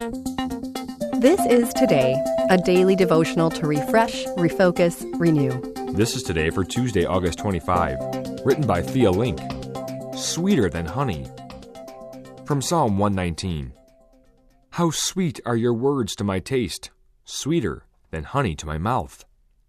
This is Today, a daily devotional to refresh, refocus, renew. This is Today for Tuesday, August 25, written by Thea Link. Sweeter than honey. From Psalm 119. How sweet are your words to my taste, sweeter than honey to my mouth.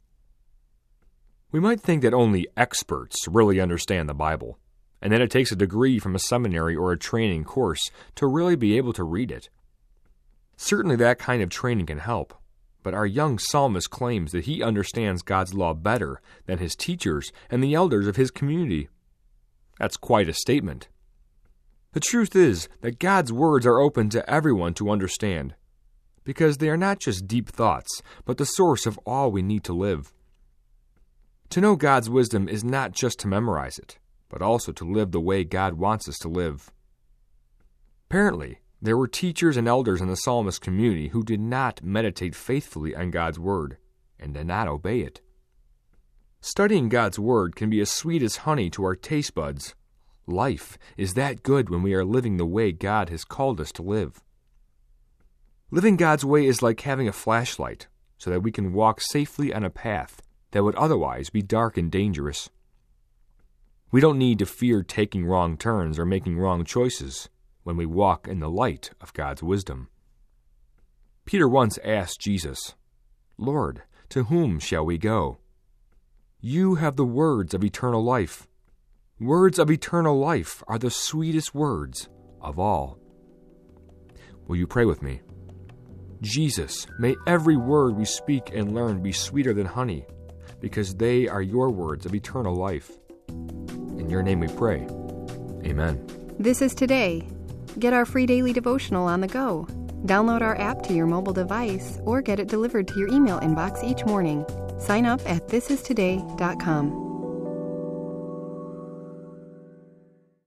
We might think that only experts really understand the Bible, and that it takes a degree from a seminary or a training course to really be able to read it. Certainly that kind of training can help, but our young psalmist claims that he understands God's law better than his teachers and the elders of his community. That's quite a statement. The truth is that God's words are open to everyone to understand, because they are not just deep thoughts, but the source of all we need to live. To know God's wisdom is not just to memorize it, but also to live the way God wants us to live. Apparently, there were teachers and elders in the psalmist community who did not meditate faithfully on God's word and did not obey it. Studying God's word can be as sweet as honey to our taste buds. Life is that good when we are living the way God has called us to live. Living God's way is like having a flashlight so that we can walk safely on a path that would otherwise be dark and dangerous. We don't need to fear taking wrong turns or making wrong choices when we walk in the light of God's wisdom. Peter once asked Jesus, "Lord, to whom shall we go? You have the words of eternal life. Words of eternal life are the sweetest words of all." Will you pray with me? Jesus, may every word we speak and learn be sweeter than honey, because they are your words of eternal life. In your name we pray. Amen. This is Today. Get our free daily devotional on the go. Download our app to your mobile device or get it delivered to your email inbox each morning. Sign up at thisistoday.com.